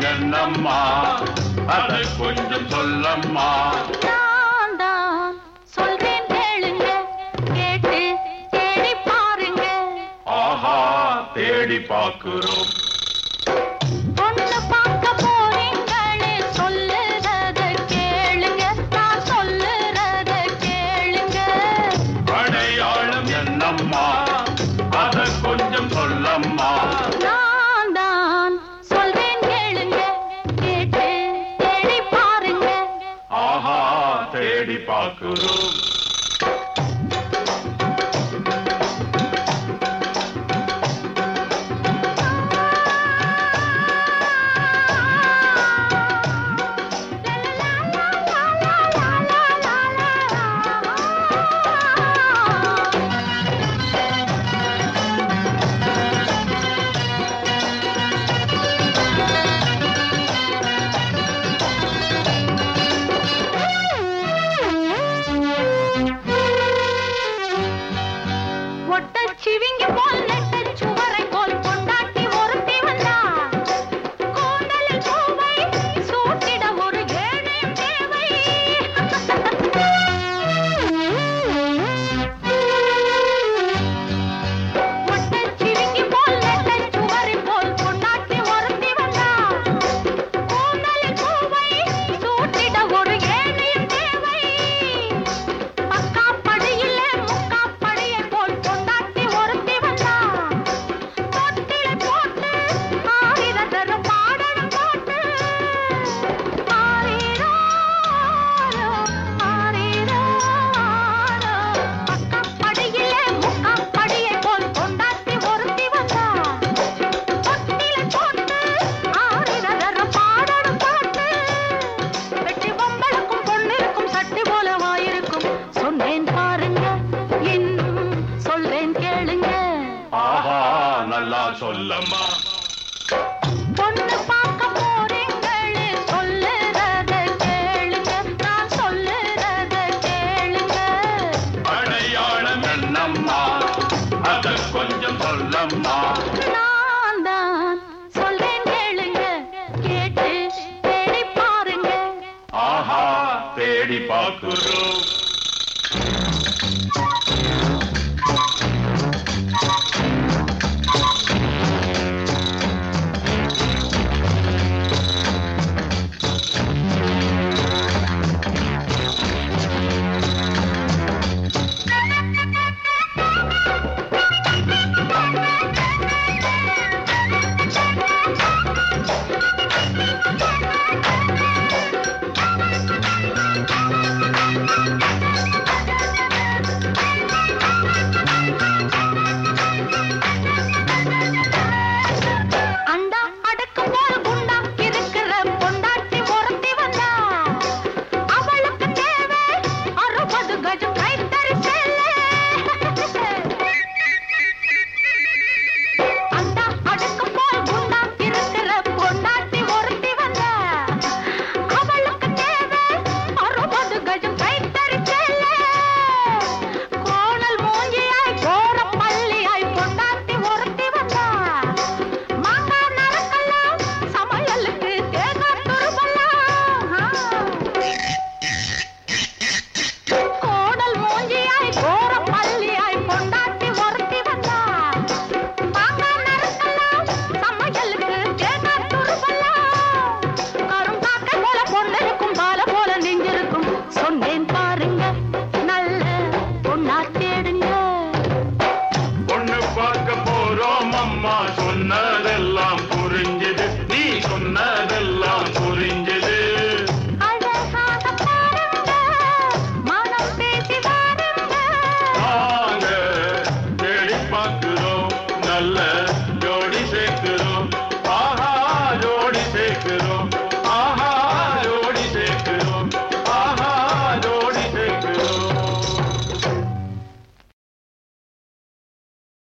அடையாளம் என்னம்மா அதை கொஞ்சம் சொல்லம்மா. நான் தான் சொல்றேன் கேளுங்க, கேட்டு தேடி பாருங்க. ஆஹா தேடி பார்க்கிறோம். பொண்ணு பார்க்க போறீங்களே சொல்லுறத கேளுங்க, நான் சொல்லுறத கேளுங்க. அடையாளம் என்னம்மா அதை கொஞ்சம் சொல்லம்மா. நான் தான் சொல்றேன் கேளுங்க, கேட்டு தேடி பாருங்க. ஆஹா தேடி பார்க்கிறோம். ஒட்டச்சிவிங்கி போல் நெட்ட சுவரை போல் கொண்டாட்டி ஒருத்தி வந்தா. கூந்தலில் பூவை சூட்டிட ஒரு ஏழையும் தேவை. ஒட்டச்சிவிங்கி போல் நெட்ட சுவரை போல் கொண்டாட்டி ஒருத்தி வந்தா. கூந்தலில் பூவை சூட்டிட ஒரு ஏழையும் தேவை. பக்கா படியிலே முக்கா படியை போல் கொண்டாட்டி ஒருத்தி வந்தா. தொட்டிலை போட்டு ஆரிரதரும் பாடலும் போட்டு ஆரிரோ ஆரிரோ. பக்கா படியிலே முக்கா படியை போல் கொண்டாட்டி ஒருத்தி வந்தா. தொட்டிலை போட்டு ஆரிரதரும் பாடலும் போட்டு வெற்றி பொம்பளுக்கும் பொண்ணிருக்கும் சட்டி போல வாயிருக்கும். சொன்னேன் பாருங்க, இன்னும் சொல்றேன் கேளுங்க. ஆஹா நல்லா சொல்லம்மா. பொண்ணு பார்க்க போறீங்களே சொல்லுறத கேளுங்க, நான் சொல்லுறத கேளுங்க. அடையாளம் என்னம்மா அதை கொஞ்சம் சொல்லம்மா. நான் தான் சொல்றேன் கேளுங்க, கேட்டு தேடி பாருங்க. ஆஹா தேடி பார்க்கிறோம். அண்டா அடுக்கு போல் குண்டா இருக்கிற பொண்டாட்டி ஒருத்தி வந்தா. அவளுக்கு தேவை 60 கஜம் கைத்தறி சேலை. அண்டா அடுக்கு போல் குண்டா இருக்கிற பொண்டாட்டி ஒருத்தி வந்தா. அவளுக்கு தேவை 60 கஜம் கைத்தறி சேலை. கோணல் மூஞ்சியாய் கோர பள்ளியாய் பொண்டாட்டி ஒருத்தி வந்தா. மாங்காய் நறுக்கலாம், சமையலுக்கு தேங்காய் துருவலாம். கோணல் மூஞ்சியாய் கோர பள்ளியாய் பொண்டாட்டி ஒருத்தி வந்தா. மாங்காய் நறுக்கலாம், சமையலுக்கு தேங்காய் துருவலாம். கருங்காக்கை போல பொண்ணிருக்கும், பால போல நெஞ்சிருக்கும். சொன்னேன் பாருங்க, நல்ல பொண்ணா தேடுங்க. பொண்ணு பார்க்க போறோம் அம்மா சொன்னதெல்லாம் புரிஞ்சது, நீ சொன்னதெல்லாம் புரிஞ்சது. அழகாக பாருங்க, மனம் பேசி வாருங்க. நாங்க தேடி பார்க்கிறோம் நல்ல